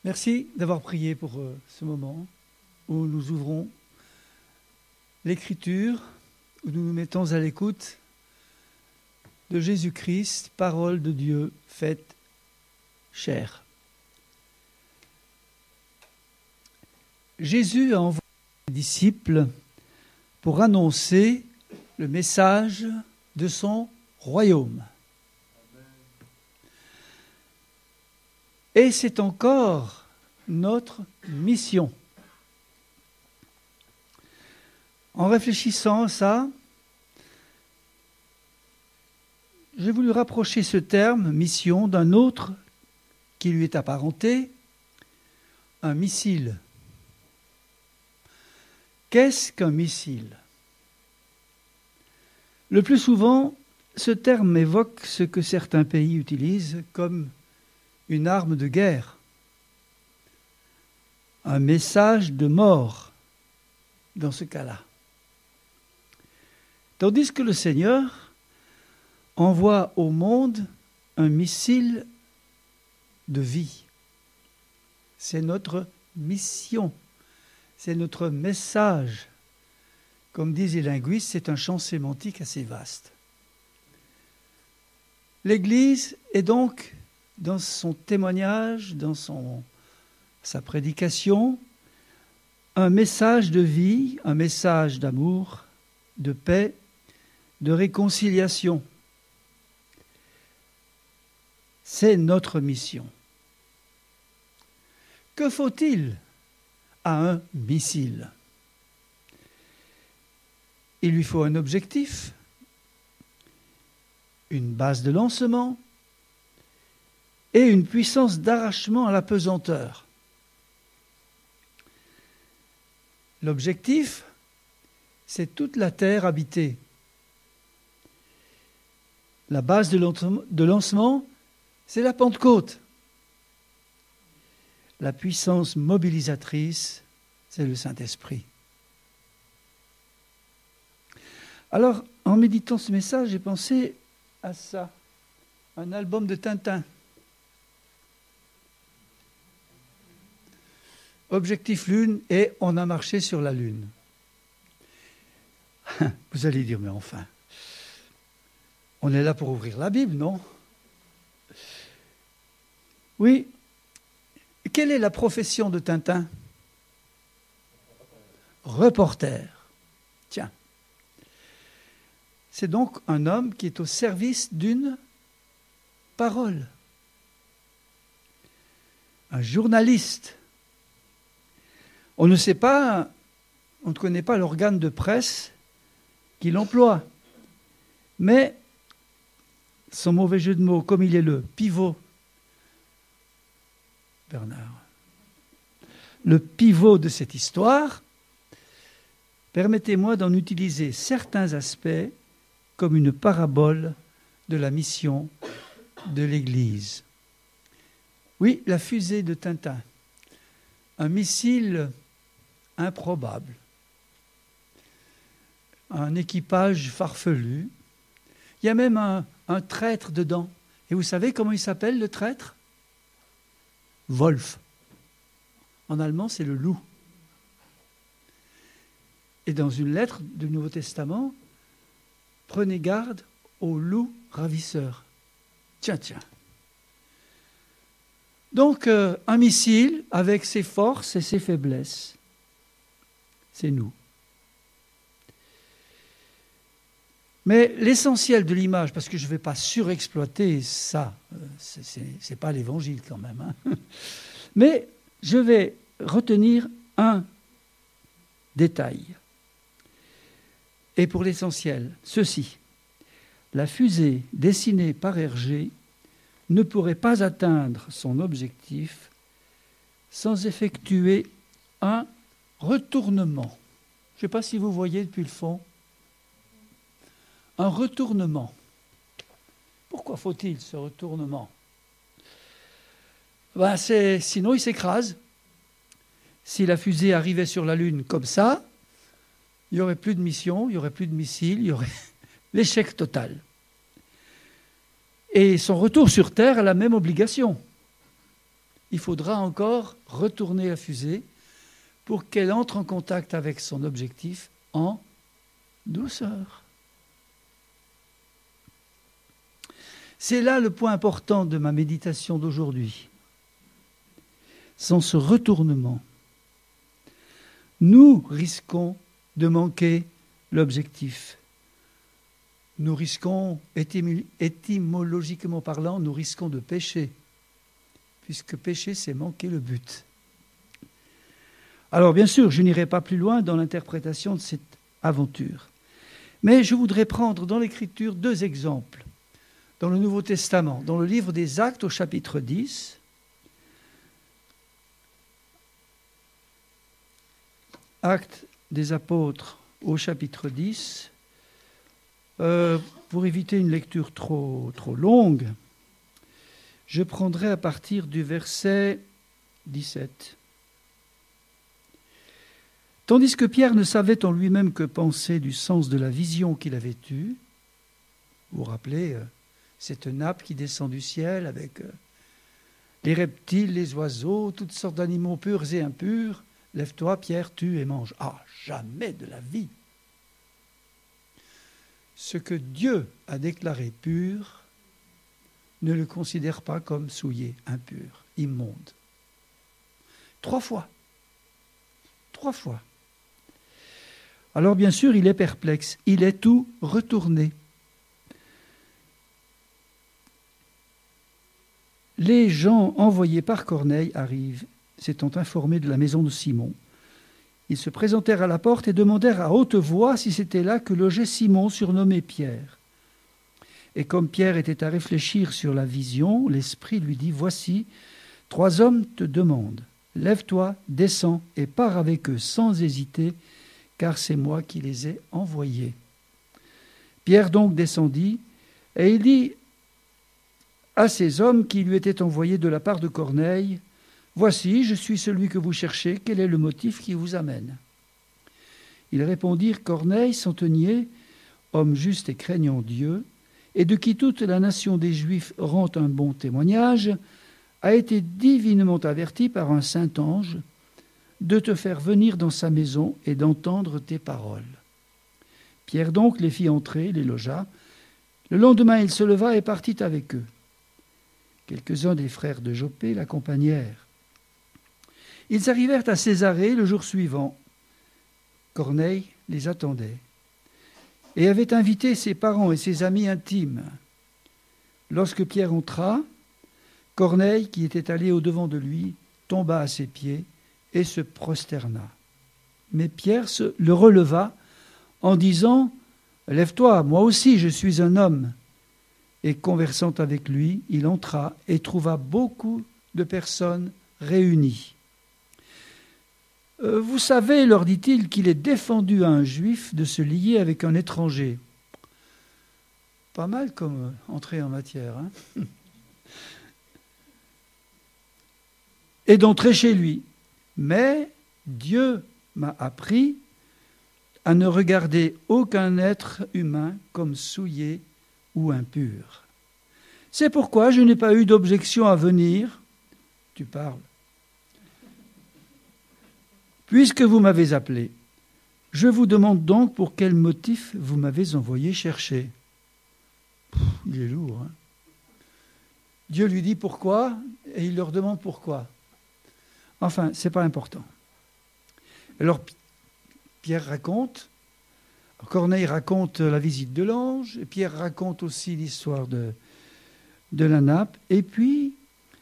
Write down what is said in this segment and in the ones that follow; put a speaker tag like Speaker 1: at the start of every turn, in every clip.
Speaker 1: Merci d'avoir prié pour ce moment où nous ouvrons l'Écriture, où nous nous mettons à l'écoute de Jésus-Christ, parole de Dieu faite chair. Jésus a envoyé ses disciples pour annoncer le message de son royaume. Et c'est encore notre mission. En réfléchissant à ça, j'ai voulu rapprocher ce terme, mission, d'un autre qui lui est apparenté, un missile. Qu'est-ce qu'un missile ? Le plus souvent, ce terme évoque ce que certains pays utilisent comme une arme de guerre, un message de mort dans ce cas-là. Tandis que le Seigneur envoie au monde un missile de vie. C'est notre mission, c'est notre message. Comme disent les linguistes, c'est un champ sémantique assez vaste. L'Église est donc, dans son témoignage, dans sa prédication, un message de vie, un message d'amour, de paix, de réconciliation. C'est notre mission. Que faut-il à un missile ? Il lui faut un objectif, une base de lancement et une puissance d'arrachement à la pesanteur. L'objectif, c'est toute la terre habitée. La base de lancement, c'est la Pentecôte. La puissance mobilisatrice, c'est le Saint-Esprit. Alors, en méditant ce message, j'ai pensé à ça, un album de Tintin. Objectif Lune, et on a marché sur la Lune. Vous allez dire, mais enfin, on est là pour ouvrir la Bible, non ? Oui. Quelle est la profession de Tintin ? Reporter. Tiens. C'est donc un homme qui est au service d'une parole. Un journaliste. On ne sait pas, on ne connaît pas l'organe de presse qui l'emploie. Mais, sans mauvais jeu de mots, comme il est le pivot, Bernard, le pivot de cette histoire, permettez-moi d'en utiliser certains aspects comme une parabole de la mission de l'Église. Oui, la fusée de Tintin, un missile improbable, un équipage farfelu. Il y a même un traître dedans. Et vous savez comment il s'appelle, le traître ? Wolf. En allemand, c'est le loup. Et dans une lettre du Nouveau Testament, prenez garde au loup ravisseur. Tiens. Donc, un missile avec ses forces et ses faiblesses. C'est nous. Mais l'essentiel de l'image, parce que je ne vais pas surexploiter ça, c'est pas l'évangile quand même, hein. Mais je vais retenir un détail. Et pour l'essentiel, ceci. La fusée dessinée par Hergé ne pourrait pas atteindre son objectif sans effectuer un retournement. Je ne sais pas si vous voyez depuis le fond. Un retournement. Pourquoi faut-il ce retournement ? Sinon, il s'écrase. Si la fusée arrivait sur la Lune comme ça, il n'y aurait plus de mission, il n'y aurait plus de missiles, il y aurait l'échec total. Et son retour sur Terre a la même obligation. il faudra encore retourner la fusée pour qu'elle entre en contact avec son objectif en douceur. C'est là le point important de ma méditation d'aujourd'hui. Sans ce retournement, nous risquons de manquer l'objectif. Nous risquons, étymologiquement parlant, nous risquons de pécher, puisque pécher, c'est manquer le but. Alors, bien sûr, je n'irai pas plus loin dans l'interprétation de cette aventure. Mais je voudrais prendre dans l'Écriture 2 exemples. Dans le Nouveau Testament, dans le livre des Actes au chapitre 10, Actes des Apôtres au chapitre 10, pour éviter une lecture trop longue, je prendrai à partir du verset 17. Tandis que Pierre ne savait en lui-même que penser du sens de la vision qu'il avait eue, vous vous rappelez, cette nappe qui descend du ciel avec les reptiles, les oiseaux, toutes sortes d'animaux purs et impurs. Lève-toi, Pierre, tue et mange. Ah, jamais de la vie. Ce que Dieu a déclaré pur, ne le considère pas comme souillé, impur, immonde. 3 fois. 3 fois. Alors bien sûr, il est perplexe, il est tout retourné. Les gens envoyés par Corneille arrivent, s'étant informés de la maison de Simon. Ils se présentèrent à la porte et demandèrent à haute voix si c'était là que logeait Simon, surnommé Pierre. Et comme Pierre était à réfléchir sur la vision, l'Esprit lui dit « Voici, 3 hommes te demandent. Lève-toi, descends et pars avec eux sans hésiter, car c'est moi qui les ai envoyés. » Pierre donc descendit, et il dit à ces hommes qui lui étaient envoyés de la part de Corneille, « Voici, je suis celui que vous cherchez, quel est le motif qui vous amène ?» Ils répondirent, « Corneille, centenier, homme juste et craignant Dieu, et de qui toute la nation des Juifs rend un bon témoignage, a été divinement averti par un saint ange de te faire venir dans sa maison et d'entendre tes paroles. » Pierre donc les fit entrer, les logea. Le lendemain, il se leva et partit avec eux. Quelques-uns des frères de Joppé l'accompagnèrent. Ils arrivèrent à Césarée le jour suivant. Corneille les attendait et avait invité ses parents et ses amis intimes. Lorsque Pierre entra, Corneille, qui était allé au-devant de lui, tomba à ses pieds et se prosterna. Mais Pierre le releva en disant « Lève-toi, moi aussi je suis un homme ». Et conversant avec lui, il entra et trouva beaucoup de personnes réunies. « Vous savez, leur dit-il, qu'il est défendu à un juif de se lier avec un étranger. » Pas mal comme entrée en matière, hein. Et d'entrer chez lui. Mais Dieu m'a appris à ne regarder aucun être humain comme souillé ou impur. C'est pourquoi je n'ai pas eu d'objection à venir. Tu parles. Puisque vous m'avez appelé, je vous demande donc pour quel motif vous m'avez envoyé chercher. Il est lourd, hein. Dieu lui dit pourquoi et il leur demande pourquoi. Enfin, ce n'est pas important. Alors, Pierre raconte, Corneille raconte la visite de l'ange, et Pierre raconte aussi l'histoire de la nappe, et puis,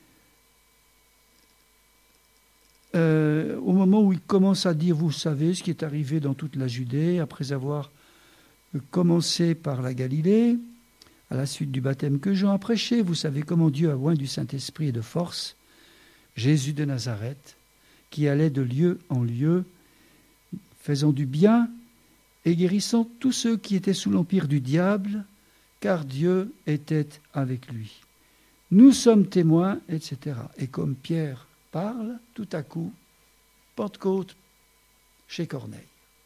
Speaker 1: au moment où il commence à dire, vous savez, ce qui est arrivé dans toute la Judée, après avoir commencé par la Galilée, à la suite du baptême que Jean a prêché, vous savez comment Dieu a oint du Saint-Esprit et de force Jésus de Nazareth, qui allait de lieu en lieu, faisant du bien et guérissant tous ceux qui étaient sous l'empire du diable, car Dieu était avec lui. Nous sommes témoins, etc. Et comme Pierre parle, tout à coup, Pentecôte chez Corneille.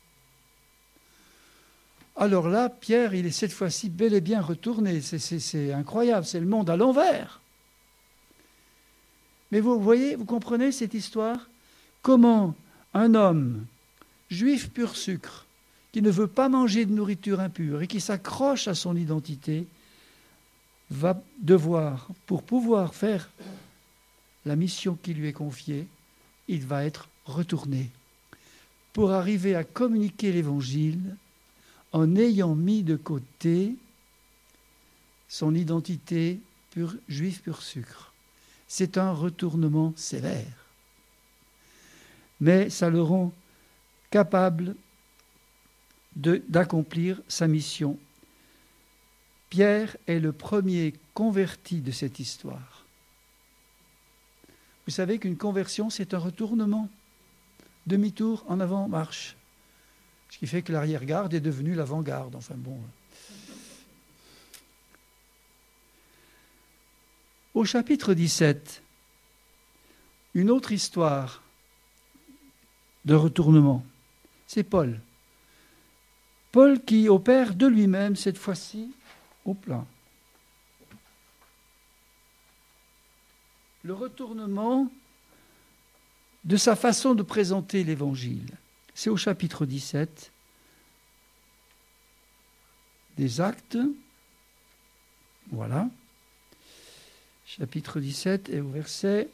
Speaker 1: Alors là, Pierre, il est cette fois-ci bel et bien retourné. C'est incroyable, c'est le monde à l'envers. Mais vous voyez, vous comprenez cette histoire? Comment un homme juif pur sucre, qui ne veut pas manger de nourriture impure et qui s'accroche à son identité, va devoir, pour pouvoir faire la mission qui lui est confiée, il va être retourné pour arriver à communiquer l'Évangile en ayant mis de côté son identité juif pur sucre. C'est un retournement sévère. Mais ça le rend capable d'accomplir sa mission. Pierre est le premier converti de cette histoire. Vous savez qu'une conversion, c'est un retournement. Demi-tour, en avant, marche. Ce qui fait que l'arrière-garde est devenue l'avant-garde. Enfin bon. Au chapitre 17, une autre histoire de retournement. C'est Paul. Paul qui opère de lui-même, cette fois-ci, au plan. Le retournement de sa façon de présenter l'Évangile. C'est au chapitre 17 des Actes. Voilà. Chapitre 17 et au verset...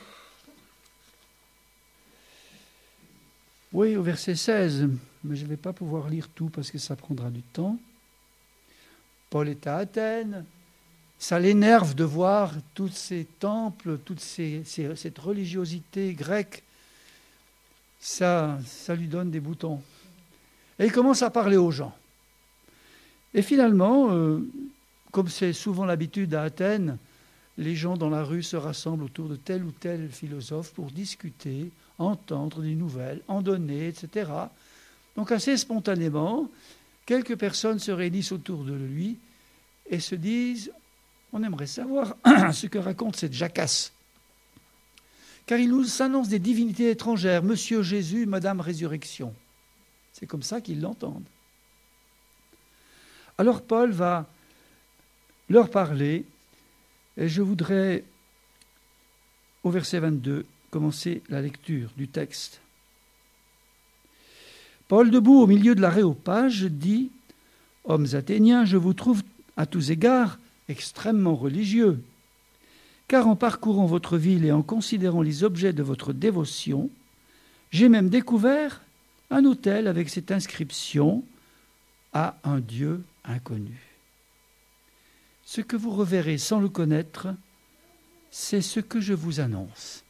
Speaker 1: Oui, au verset 16, mais je ne vais pas pouvoir lire tout parce que ça prendra du temps. Paul est à Athènes. Ça l'énerve de voir tous ces temples, cette religiosité grecque. Ça lui donne des boutons. Et il commence à parler aux gens. Et finalement, comme c'est souvent l'habitude à Athènes, les gens dans la rue se rassemblent autour de tel ou tel philosophe pour discuter, entendre des nouvelles, en donner, etc. Donc assez spontanément, quelques personnes se réunissent autour de lui et se disent « On aimerait savoir ce que raconte cette jacasse. » Car il nous annonce des divinités étrangères, Monsieur Jésus, Madame Résurrection. C'est comme ça qu'ils l'entendent. Alors Paul va leur parler, et je voudrais, au verset 22, commencer la lecture du texte. Paul, debout au milieu de l'aréopage, dit « Hommes athéniens, je vous trouve à tous égards extrêmement religieux, car en parcourant votre ville et en considérant les objets de votre dévotion, j'ai même découvert un autel avec cette inscription « À un Dieu inconnu ». Ce que vous reverrez sans le connaître, c'est ce que je vous annonce.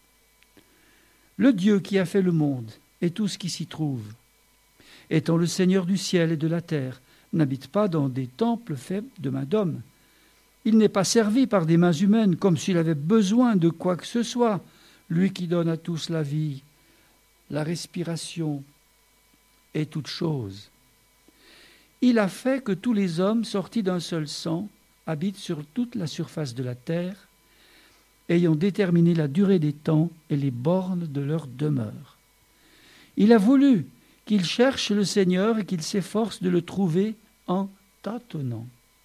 Speaker 1: Le Dieu qui a fait le monde et tout ce qui s'y trouve, étant le Seigneur du ciel et de la terre, n'habite pas dans des temples faits de main d'homme. Il n'est pas servi par des mains humaines comme s'il avait besoin de quoi que ce soit, lui qui donne à tous la vie, la respiration et toutes choses. Il a fait que tous les hommes sortis d'un seul sang habitent sur toute la surface de la terre, ayant déterminé la durée des temps et les bornes de leur demeure. Il a voulu qu'ils cherchent le Seigneur et qu'ils s'efforcent de le trouver en tâtonnant.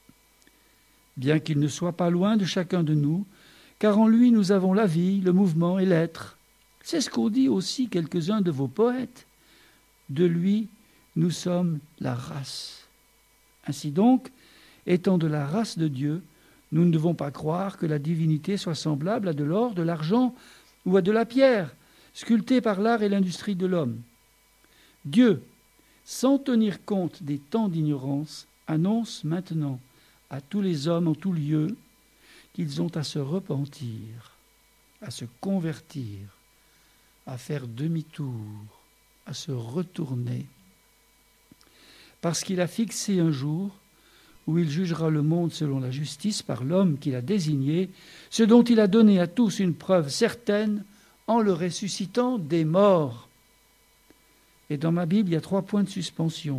Speaker 1: Bien qu'il ne soit pas loin de chacun de nous, car en lui nous avons la vie, le mouvement et l'être. C'est ce qu'ont dit aussi quelques-uns de vos poètes. De lui, nous sommes la race. Ainsi donc, étant de la race de Dieu, nous ne devons pas croire que la divinité soit semblable à de l'or, de l'argent ou à de la pierre, sculptée par l'art et l'industrie de l'homme. Dieu, sans tenir compte des temps d'ignorance, annonce maintenant à tous les hommes en tout lieu qu'ils ont à se repentir, à se convertir, à faire demi-tour, à se retourner. Parce qu'il a fixé un jour où il jugera le monde selon la justice par l'homme qu'il a désigné, ce dont il a donné à tous une preuve certaine en le ressuscitant des morts. Et dans ma Bible, il y a 3 points de suspension.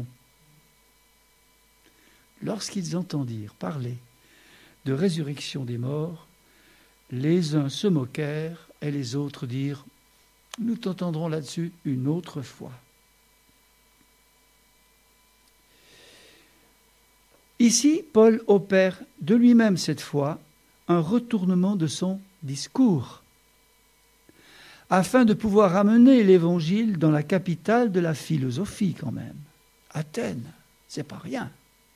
Speaker 1: Lorsqu'ils entendirent parler de résurrection des morts, les uns se moquèrent et les autres dirent « Nous t'entendrons là-dessus une autre fois ». Ici, Paul opère de lui-même cette fois un retournement de son discours. afin de pouvoir amener l'Évangile dans la capitale de la philosophie quand même. Athènes, c'est pas rien.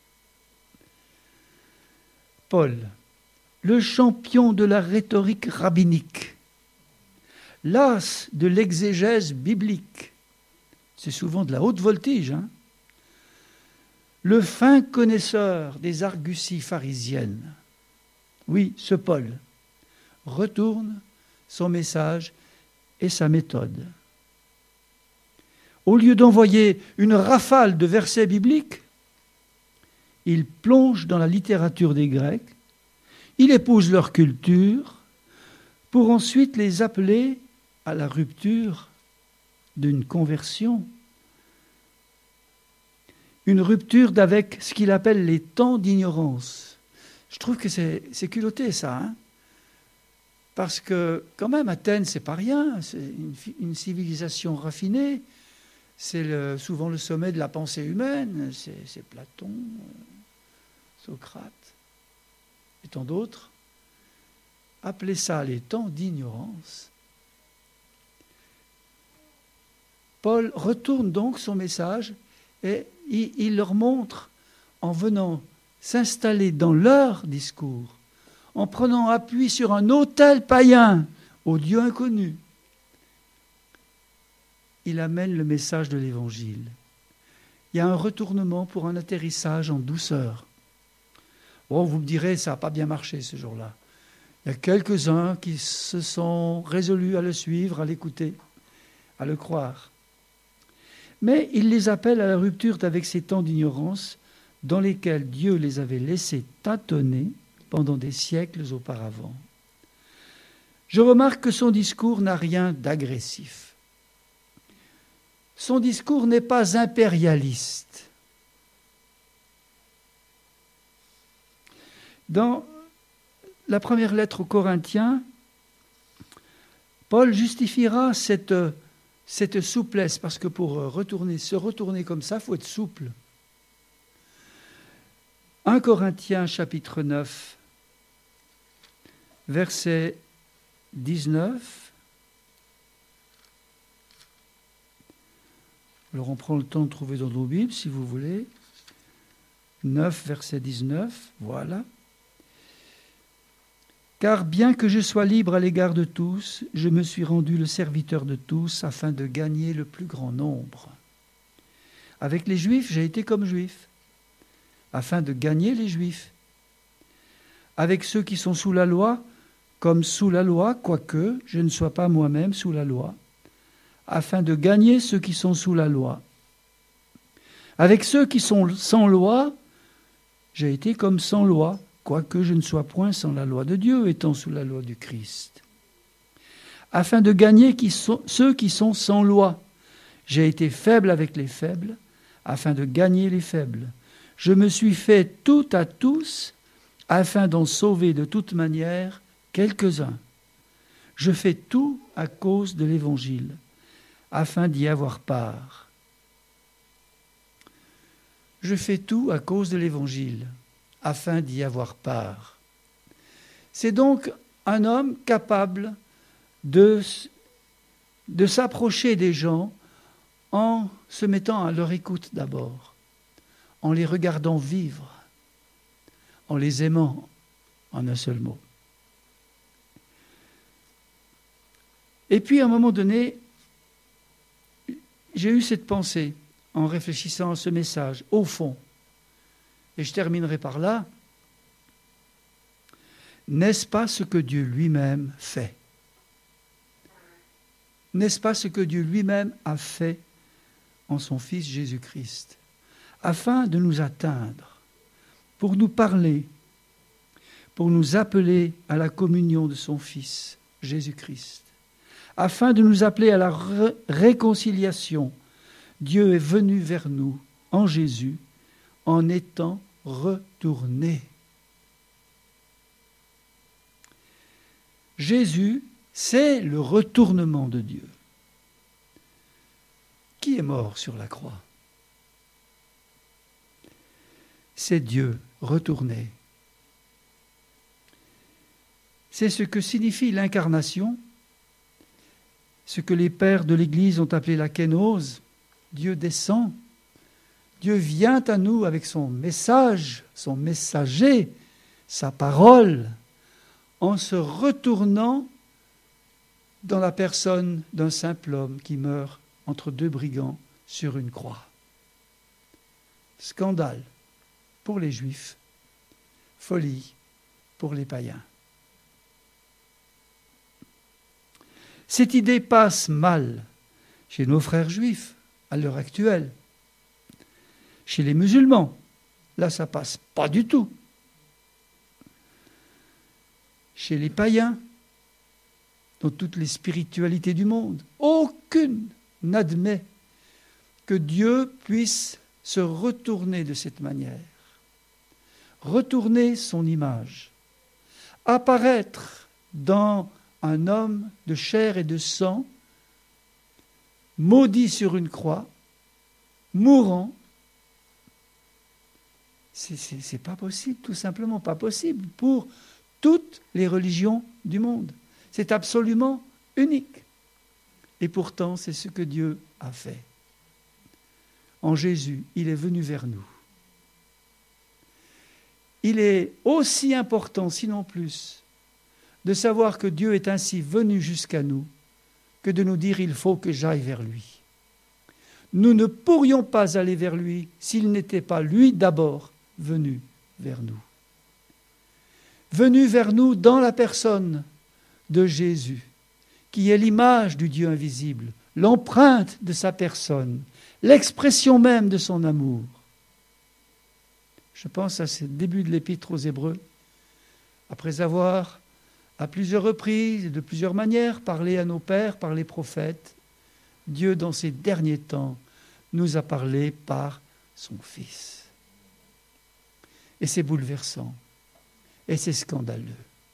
Speaker 1: Paul, le champion de la rhétorique rabbinique, l'as de l'exégèse biblique, c'est souvent de la haute voltige, hein, le fin connaisseur des arguties pharisiennes, oui, ce Paul, retourne son message et sa méthode. Au lieu d'envoyer une rafale de versets bibliques, il plonge dans la littérature des Grecs, il épouse leur culture pour ensuite les appeler à la rupture d'une conversion. Une rupture d'avec ce qu'il appelle les temps d'ignorance. Je trouve que c'est culotté ça, hein, parce que quand même Athènes, c'est pas rien, c'est une civilisation raffinée, c'est souvent le sommet de la pensée humaine, c'est Platon, Socrate et tant d'autres. Appelez ça les temps d'ignorance. Paul retourne donc son message et il leur montre, en venant s'installer dans leur discours, en prenant appui sur un autel païen au Dieu inconnu, il amène le message de l'Évangile. Il y a un retournement pour un atterrissage en douceur. Oh, vous me direz, ça n'a pas bien marché ce jour-là. Il y a quelques-uns qui se sont résolus à le suivre, à l'écouter, à le croire. Mais il les appelle à la rupture avec ces temps d'ignorance dans lesquels Dieu les avait laissés tâtonner pendant des siècles auparavant. Je remarque que son discours n'a rien d'agressif. Son discours n'est pas impérialiste. Dans la première lettre aux Corinthiens, Paul justifiera cette souplesse, parce que pour se retourner comme ça, il faut être souple. 1 Corinthiens chapitre 9, verset 19. Alors on prend le temps de trouver dans nos Bibles, si vous voulez. 9, verset 19, voilà. Car bien que je sois libre à l'égard de tous, je me suis rendu le serviteur de tous afin de gagner le plus grand nombre. Avec les Juifs, j'ai été comme Juif, afin de gagner les Juifs. Avec ceux qui sont sous la loi, comme sous la loi, quoique je ne sois pas moi-même sous la loi, afin de gagner ceux qui sont sous la loi. Avec ceux qui sont sans loi, j'ai été comme sans loi, quoique je ne sois point sans la loi de Dieu, étant sous la loi du Christ. Afin de gagner ceux qui sont sans loi, j'ai été faible avec les faibles, afin de gagner les faibles. Je me suis fait tout à tous, afin d'en sauver de toute manière quelques-uns. Je fais tout à cause de l'Évangile, afin d'y avoir part. Je fais tout à cause de l'Évangile, afin d'y avoir part. C'est donc un homme capable de s'approcher des gens en se mettant à leur écoute d'abord, en les regardant vivre, en les aimant, en un seul mot. Et puis à un moment donné, j'ai eu cette pensée en réfléchissant à ce message, au fond, et je terminerai par là. N'est-ce pas ce que Dieu lui-même fait? N'est-ce pas ce que Dieu lui-même a fait en son Fils Jésus-Christ, afin de nous atteindre, pour nous parler, pour nous appeler à la communion de son Fils Jésus-Christ, afin de nous appeler à la réconciliation? Dieu est venu vers nous en Jésus en étant retourné. Jésus, c'est le retournement de Dieu. Qui est mort sur la croix? C'est Dieu retourné. C'est ce que signifie l'incarnation. ce que les pères de l'Église ont appelé la kénose. Dieu descend, Dieu vient à nous avec son message, son messager, sa parole, en se retournant dans la personne d'un simple homme qui meurt entre deux brigands sur une croix. Scandale pour les Juifs, folie pour les païens. Cette idée passe mal chez nos frères juifs à l'heure actuelle. Chez les musulmans, là ça passe pas du tout. Chez les païens, dans toutes les spiritualités du monde, aucune n'admet que Dieu puisse se retourner de cette manière, retourner son image, apparaître dans un homme de chair et de sang, maudit sur une croix, mourant. C'est pas possible, tout simplement pas possible pour toutes les religions du monde. C'est absolument unique. Et pourtant, c'est ce que Dieu a fait. En Jésus, il est venu vers nous. Il est aussi important, sinon plus, de savoir que Dieu est ainsi venu jusqu'à nous, que de nous dire « il faut que j'aille vers lui ». Nous ne pourrions pas aller vers lui s'il n'était pas lui d'abord venu vers nous. Venu vers nous dans la personne de Jésus, qui est l'image du Dieu invisible, l'empreinte de sa personne, l'expression même de son amour. Je pense à ce début de l'Épître aux Hébreux. Après avoir, à plusieurs reprises et de plusieurs manières, parlé à nos pères par les prophètes, Dieu, dans ces derniers temps, nous a parlé par son Fils. Et c'est bouleversant. Et c'est scandaleux.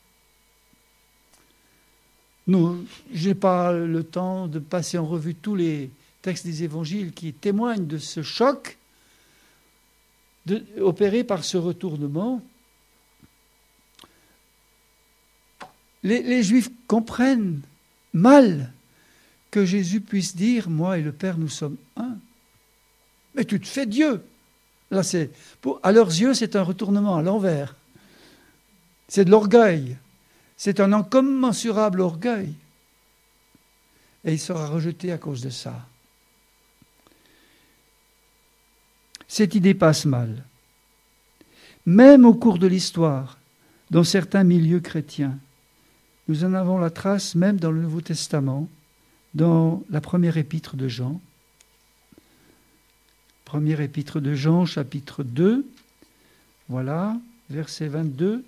Speaker 1: Je n'ai pas le temps de passer en revue tous les textes des évangiles qui témoignent de ce choc opéré par ce retournement. Les Juifs comprennent mal que Jésus puisse dire « Moi et le Père, nous sommes un ». Mais tu te fais Dieu. Là, à leurs yeux, c'est un retournement à l'envers. C'est de l'orgueil. C'est un incommensurable orgueil. Et il sera rejeté à cause de ça. Cette idée passe mal. Même au cours de l'histoire, dans certains milieux chrétiens, nous en avons la trace même dans le Nouveau Testament, dans la première épître de Jean. Première épître de Jean, chapitre 2, voilà, verset 22.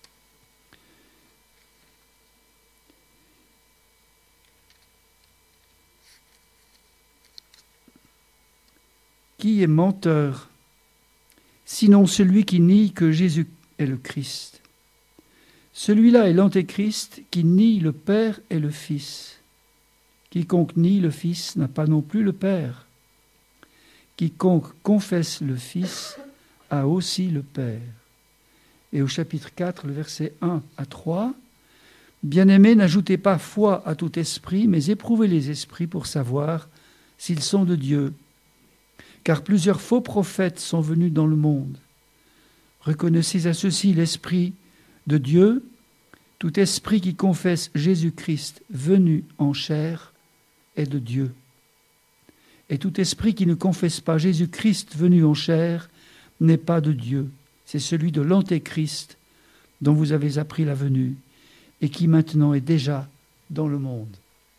Speaker 1: Qui est menteur, sinon celui qui nie que Jésus est le Christ? Celui-là est l'Antéchrist qui nie le Père et le Fils. Quiconque nie le Fils n'a pas non plus le Père. Quiconque confesse le Fils a aussi le Père. Et au chapitre 4, le verset 1 à 3, « Bien-aimés, n'ajoutez pas foi à tout esprit, mais éprouvez les esprits pour savoir s'ils sont de Dieu. Car plusieurs faux prophètes sont venus dans le monde. Reconnaissez à ceci l'Esprit de Dieu. Tout esprit qui confesse Jésus-Christ venu en chair est de Dieu. Et tout esprit qui ne confesse pas Jésus-Christ venu en chair n'est pas de Dieu. C'est celui de l'Antéchrist dont vous avez appris la venue et qui maintenant est déjà dans le monde. »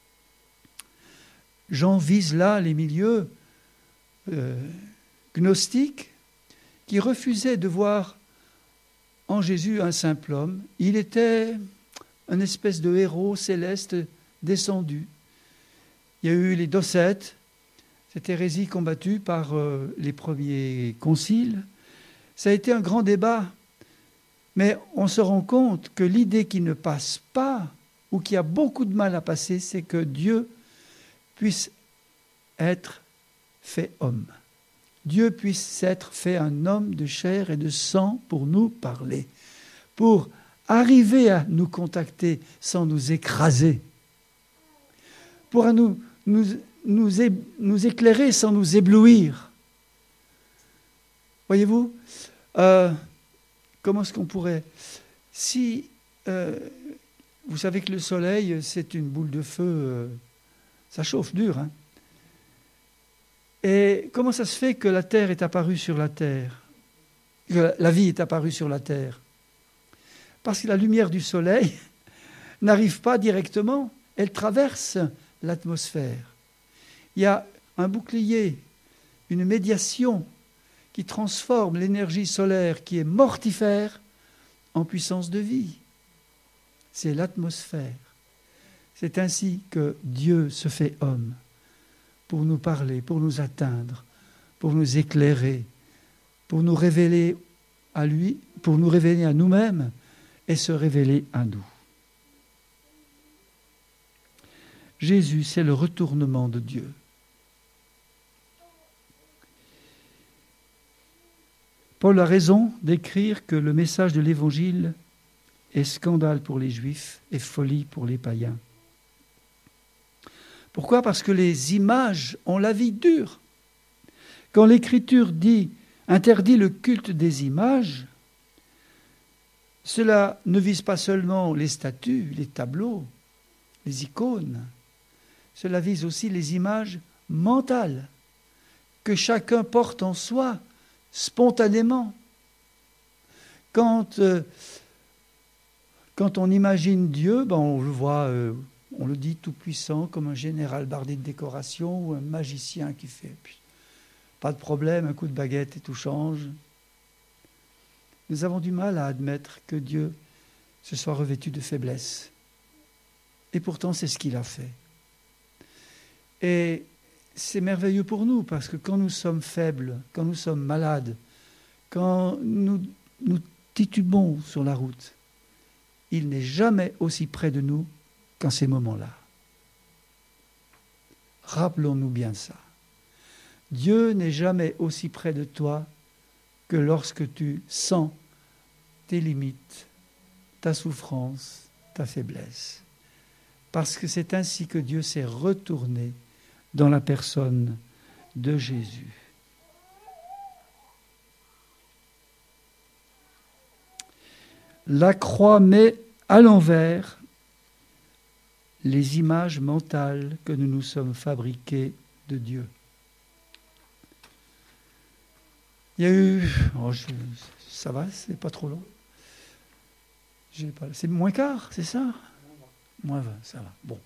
Speaker 1: Jean vise là les milieux gnostiques qui refusaient de voir en Jésus un simple homme. Il était une espèce de héros céleste descendu. Il y a eu les Docètes, cette hérésie combattue par les premiers conciles. Ça a été un grand débat, mais on se rend compte que l'idée qui ne passe pas, ou qui a beaucoup de mal à passer, c'est que Dieu puisse être fait homme. Dieu puisse être fait un homme de chair et de sang pour nous parler, pour arriver à nous contacter sans nous écraser, pourra nous éclairer sans nous éblouir. Voyez-vous, comment est-ce qu'on pourrait... Si vous savez que le soleil, c'est une boule de feu, ça chauffe dur. Hein. Et comment ça se fait que la terre est apparue sur la terre, que la vie est apparue sur la terre? Parce que la lumière du soleil n'arrive pas directement, elle traverse l'atmosphère. Il y a un bouclier, une médiation qui transforme l'énergie solaire qui est mortifère en puissance de vie. C'est l'atmosphère. C'est ainsi que Dieu se fait homme pour nous parler, pour nous atteindre, pour nous éclairer, pour nous révéler à lui, pour nous révéler à nous-mêmes et se révéler à nous. Jésus, c'est le retournement de Dieu. Paul a raison d'écrire que le message de l'Évangile est scandale pour les Juifs et folie pour les païens. Pourquoi ? Parce que les images ont la vie dure. Quand l'Écriture interdit le culte des images, cela ne vise pas seulement les statues, les tableaux, les icônes. Cela vise aussi les images mentales que chacun porte en soi spontanément. Quand on imagine Dieu, on le voit, on le dit tout puissant comme un général bardé de décoration ou un magicien qui fait pas de problème, un coup de baguette et tout change. Nous avons du mal à admettre que Dieu se soit revêtu de faiblesse. Et pourtant, c'est ce qu'il a fait. Et c'est merveilleux pour nous, parce que quand nous sommes faibles, quand nous sommes malades, quand nous titubons sur la route, il n'est jamais aussi près de nous qu'en ces moments-là. Rappelons-nous bien ça. Dieu n'est jamais aussi près de toi que lorsque tu sens tes limites, ta souffrance, ta faiblesse. Parce que c'est ainsi que Dieu s'est retourné dans la personne de Jésus. La croix met à l'envers les images mentales que nous nous sommes fabriquées de Dieu. Il y a eu... ça va, c'est pas trop long. C'est moins quart, c'est ça ? Moins 20, ça va. Bon.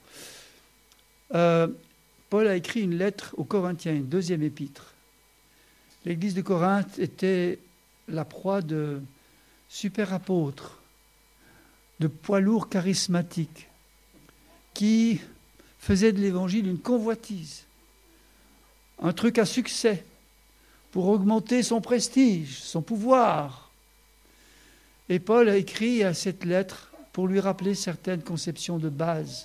Speaker 1: Paul a écrit une lettre aux Corinthiens, une deuxième épître. L'église de Corinthe était la proie de super apôtres, de poids lourds charismatiques, qui faisaient de l'évangile une convoitise, un truc à succès, pour augmenter son prestige, son pouvoir. Et Paul a écrit à cette lettre pour lui rappeler certaines conceptions de base.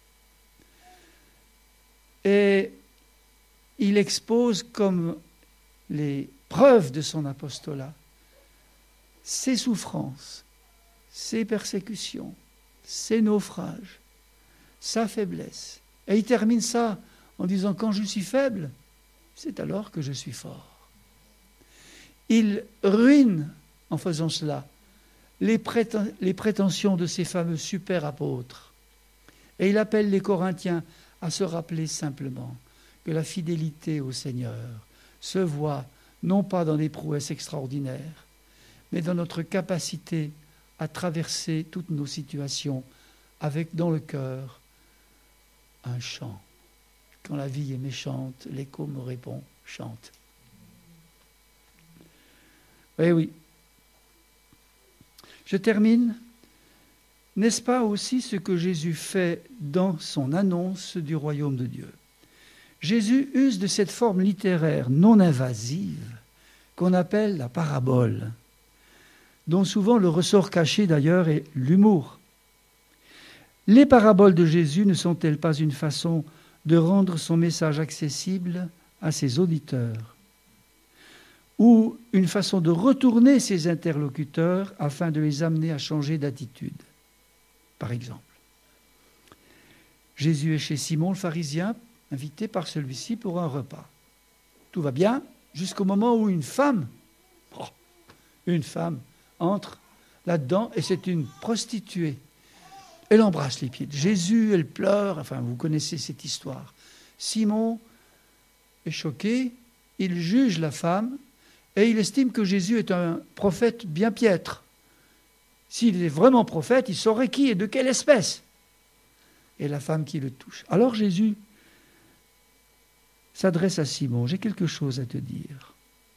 Speaker 1: Et il expose comme les preuves de son apostolat ses souffrances, ses persécutions, ses naufrages, sa faiblesse. Et il termine ça en disant « Quand je suis faible, c'est alors que je suis fort ». Il ruine, en faisant cela, les prétentions de ces fameux super apôtres. Et il appelle les Corinthiens à se rappeler simplement que la fidélité au Seigneur se voit non pas dans des prouesses extraordinaires, mais dans notre capacité à traverser toutes nos situations avec dans le cœur un chant. Quand la vie est méchante, l'écho me répond « chante ». Oui. Je termine. N'est-ce pas aussi ce que Jésus fait dans son annonce du royaume de Dieu ? Jésus use de cette forme littéraire non invasive qu'on appelle la parabole, dont souvent le ressort caché d'ailleurs est l'humour. Les paraboles de Jésus ne sont-elles pas une façon de rendre son message accessible à ses auditeurs ? Ou une façon de retourner ses interlocuteurs afin de les amener à changer d'attitude, par exemple. Jésus est chez Simon le pharisien, invité par celui-ci pour un repas. Tout va bien jusqu'au moment où une femme entre là-dedans et c'est une prostituée. Elle embrasse les pieds de Jésus, elle pleure, enfin vous connaissez cette histoire. Simon est choqué, il juge la femme et il estime que Jésus est un prophète bien piètre. S'il est vraiment prophète, il saurait qui et de quelle espèce. Et la femme qui le touche. Alors Jésus s'adresse à Simon, j'ai quelque chose à te dire.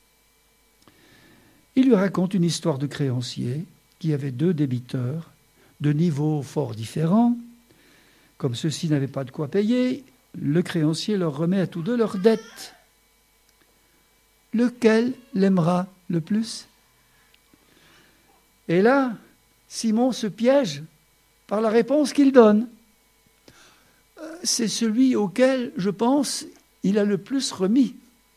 Speaker 1: Il lui raconte une histoire de créancier qui avait 2 débiteurs de niveaux fort différents. Comme ceux-ci n'avaient pas de quoi payer, le créancier leur remet à tous 2 leurs dettes. Lequel l'aimera le plus? Et là, Simon se piège par la réponse qu'il donne. C'est celui auquel, je pense, il a le plus remis.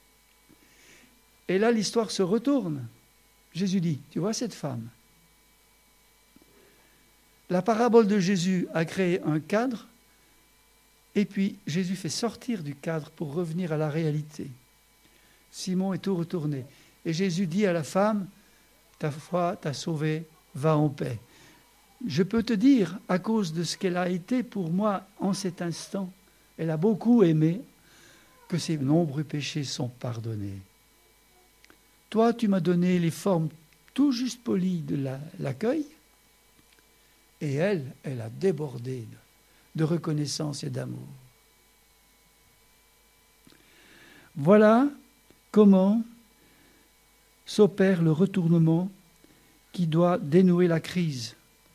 Speaker 1: Et là, l'histoire se retourne. Jésus dit, tu vois cette femme? La parabole de Jésus a créé un cadre, et puis Jésus fait sortir du cadre pour revenir à la réalité. Simon est tout retourné. Et Jésus dit à la femme, ta foi t'a sauvée, va en paix. Je peux te dire, à cause de ce qu'elle a été pour moi en cet instant, elle a beaucoup aimé, que ses nombreux péchés sont pardonnés. Toi, tu m'as donné les formes tout juste polies de l'accueil, et elle a débordé de reconnaissance et d'amour. Voilà comment s'opère le retournement qui doit dénouer la crise.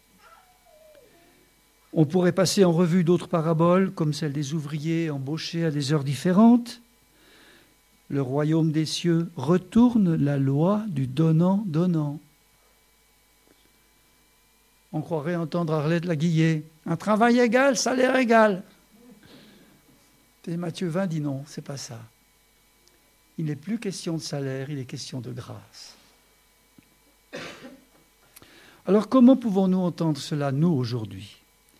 Speaker 1: On pourrait passer en revue d'autres paraboles, comme celle des ouvriers embauchés à des heures différentes. Le royaume des cieux retourne la loi du donnant-donnant. On croirait entendre Arlette Laguillet. Un travail égal, salaire égal. Et Matthieu 20 dit non, c'est pas ça. Il n'est plus question de salaire, il est question de grâce. Alors comment pouvons-nous entendre cela, nous, aujourd'hui?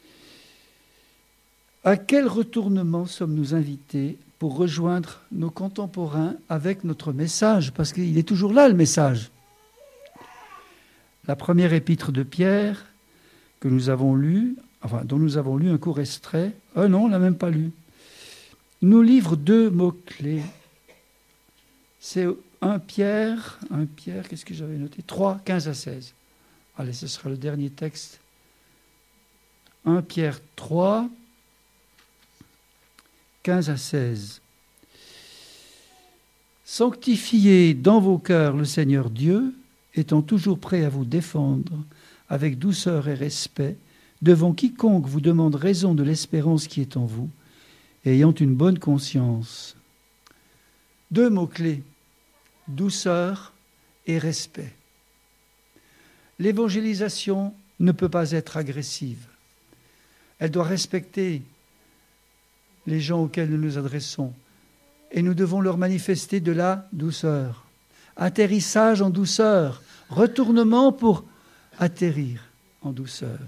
Speaker 1: À quel retournement sommes-nous invités pour rejoindre nos contemporains avec notre message? Parce qu'il est toujours là, le message. La première épître de Pierre, que nous avons lue, dont nous avons lu un court extrait, non, on ne l'a même pas lu, nous livre 2 mots-clés. C'est 1 Pierre, qu'est-ce que j'avais noté? 3, 15 à 16. Allez, ce sera le dernier texte. 1 Pierre 3, 15 à 16. Sanctifiez dans vos cœurs le Seigneur Dieu, étant toujours prêt à vous défendre avec douceur et respect devant quiconque vous demande raison de l'espérance qui est en vous, ayant une bonne conscience. 2 mots-clés, douceur et respect. L'évangélisation ne peut pas être agressive. Elle doit respecter les gens auxquels nous nous adressons. Et nous devons leur manifester de la douceur. Atterrissage en douceur. Retournement pour atterrir en douceur.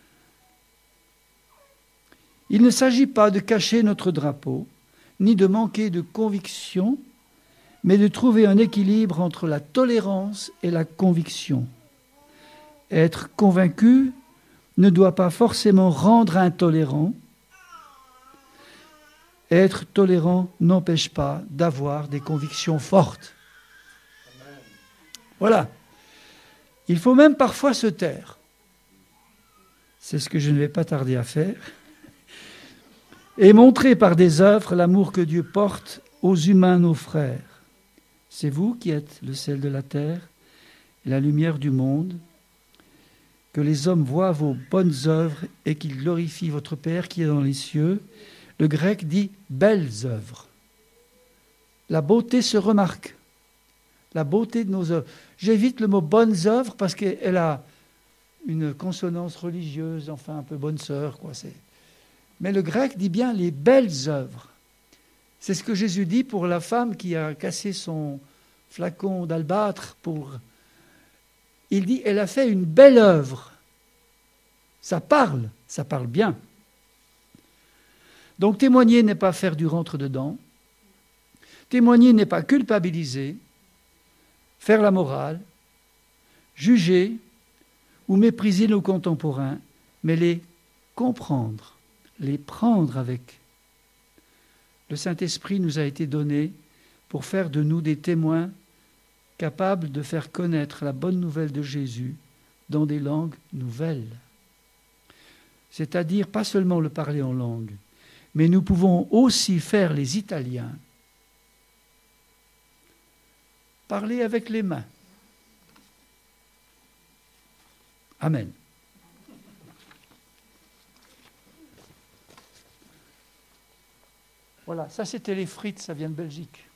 Speaker 1: Il ne s'agit pas de cacher notre drapeau, ni de manquer de conviction, mais de trouver un équilibre entre la tolérance et la conviction. Être convaincu ne doit pas forcément rendre intolérant. Être tolérant n'empêche pas d'avoir des convictions fortes. Voilà. Il faut même parfois se taire. C'est ce que je ne vais pas tarder à faire. Et montrer par des œuvres l'amour que Dieu porte aux humains, nos frères. C'est vous qui êtes le sel de la terre et la lumière du monde. Que les hommes voient vos bonnes œuvres et qu'ils glorifient votre Père qui est dans les cieux. Le grec dit « belles œuvres ». La beauté se remarque. La beauté de nos œuvres. J'évite le mot « bonnes œuvres » parce qu'elle a une consonance religieuse, enfin un peu bonne sœur, quoi. Mais le grec dit bien les belles œuvres. C'est ce que Jésus dit pour la femme qui a cassé son flacon d'albâtre. Il dit, elle a fait une belle œuvre. Ça parle bien. Donc témoigner n'est pas faire du rentre-dedans. Témoigner n'est pas culpabiliser, faire la morale, juger ou mépriser nos contemporains, mais les comprendre, les prendre avec. Le Saint-Esprit nous a été donné pour faire de nous des témoins capables de faire connaître la bonne nouvelle de Jésus dans des langues nouvelles. C'est-à-dire pas seulement le parler en langue, mais nous pouvons aussi faire les Italiens. Parler avec les mains. Amen. Voilà, ça c'était les frites, ça vient de Belgique.